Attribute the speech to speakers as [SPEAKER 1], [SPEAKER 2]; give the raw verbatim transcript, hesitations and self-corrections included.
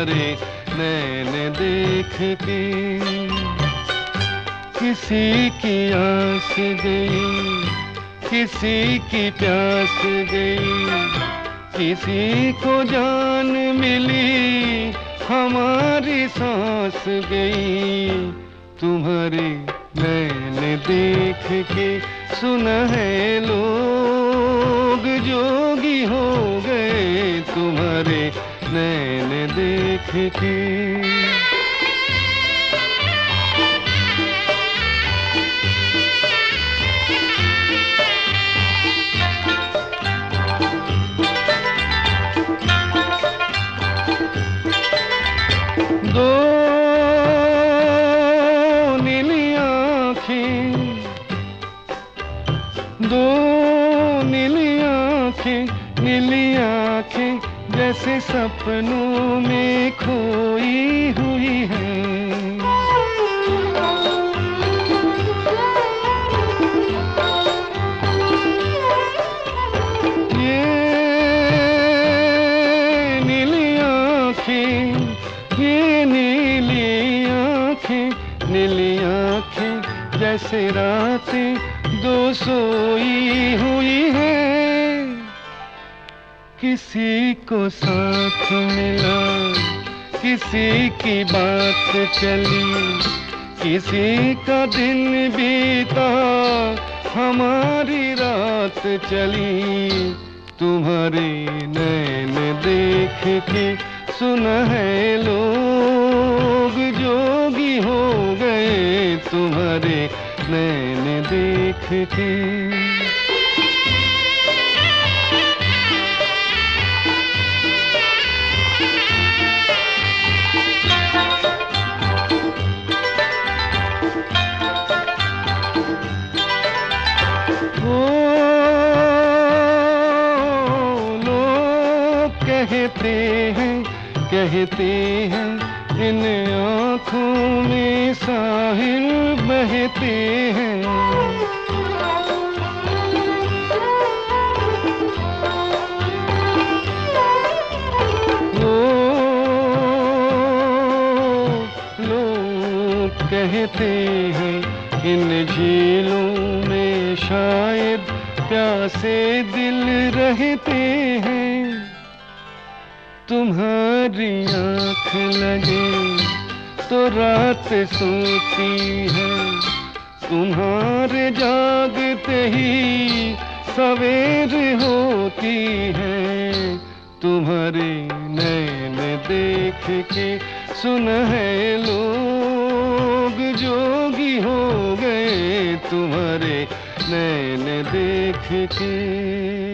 [SPEAKER 1] तुम्हारे नैन देख के। किसी की आस गई, किसी की प्यास गई, किसी को जान मिली, हमारी सांस गई। तुम्हारे नैन देख के सुना है लोग जोगी हो गए, तुम्हारे नैन देख के। दो नीली आँखें, दो नीली आँखें, नीली आँखें जैसे सपनों में खोई हुई हैं। ये नीली आँखें, ये नीली आँखें, नीली आँखें जैसे रातें दो सोई हुई हैं। किसी को साथ मिला, किसी की बात चली, किसी का दिन बीता, हमारी रात चली। तुम्हारे नैन देख के सुना है लोग जोगी हो गए, तुम्हारे नैन देख के। कहते हैं, कहते हैं इन आँखों में साहिल बहते हैं। वो लोग कहते हैं इन झीलों में शायद प्यासे दिल रहते हैं। तुम्हारी आँख लगे तो रात सोती है, तुम्हारे जागते ही सवेर होती है। तुम्हारे नैन देख के सुना है लोग जोगी हो गए, तुम्हारे नैन देख के।